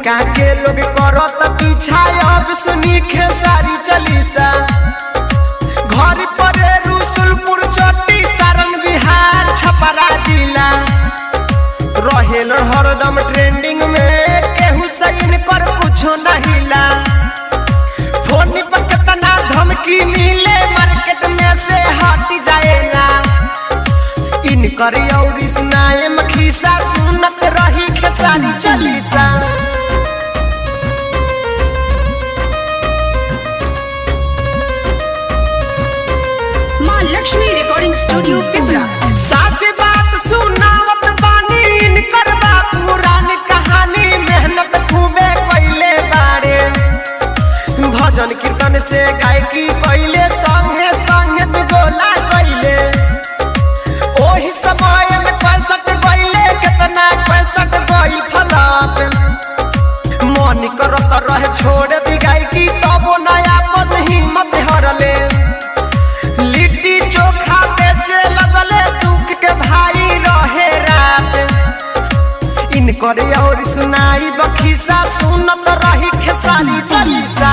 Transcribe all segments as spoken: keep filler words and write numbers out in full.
उनका के लोग करत पीछा अब सुनी खेसारी चालीसा। घर पर रसुलपुर चट्टी सारण बिहार छपरा जिला रहेल हरदम ट्रेंडिंग में केहू सही कर कुछो नहिला। फोन पर कितना धमकी मिले मार्केट में से हट जाएगा। इनकर और सुनाए मखीसा सुनत रही खेसारी चालीसा। मां लक्ष्मी रिकॉर्डिंग स्टूडियो पिपरा। सच बात सुनावत बानी इनकर बा पुरानी कहानी मेहनत खूबे कइले बारे। भजन कीर्तन से गायकी कइले संगे संगे दुगोला कइले। ओही समय में पैंसठ गइले कितना पैंसठ गइल फलाप। मन करत रहे छोड़ दी गायकी तबो नया पद हिम्मत हरले। लिट्टी चोखा बेचे लगले दुख के भाई रहे रात। इनकर और सुनाई बखीसा सुनत रही खेसारी चालीसा।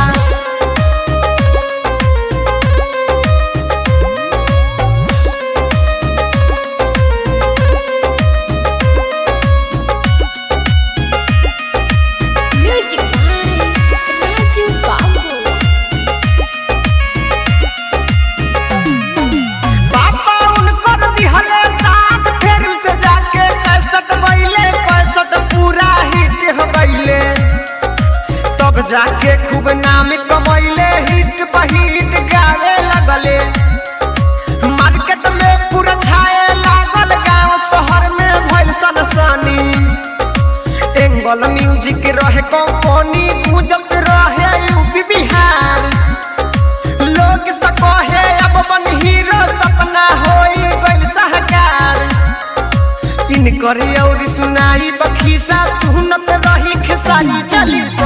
जाके खूब नाम कमैले हिट बहिट गावे लगले। मार्केट में पूरा छाए लागल गांव शहर में भइल सनसनी। एंगल म्यूजिक रहे कंपनी गुंजत रहे यूपी बिहार। लोग सब कहे अब बन हीरो सपना होई गइल साहकार। इनकर और सुनाई बखीसा सुनत रही खेसारी चालीसा।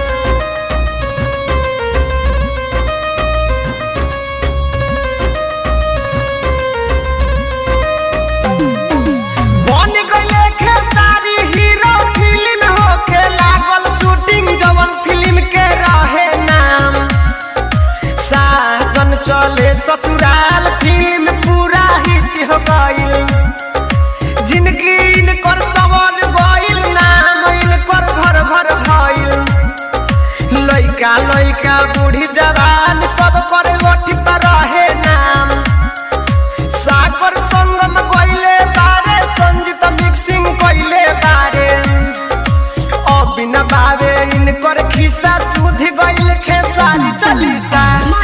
चले ससुराल फिल्म पूरा हिट हो गइल। जिनकी इनकर सवर गइल नाम इनकर घर घर भइल। लइका लइका बूढ़ी जवान सब पर ओठी पर रहे नाम। सागर संगम गइले बारे संजीत मिक्सिंग कइले बारे। अब बिना बावे इनकर खिस्सा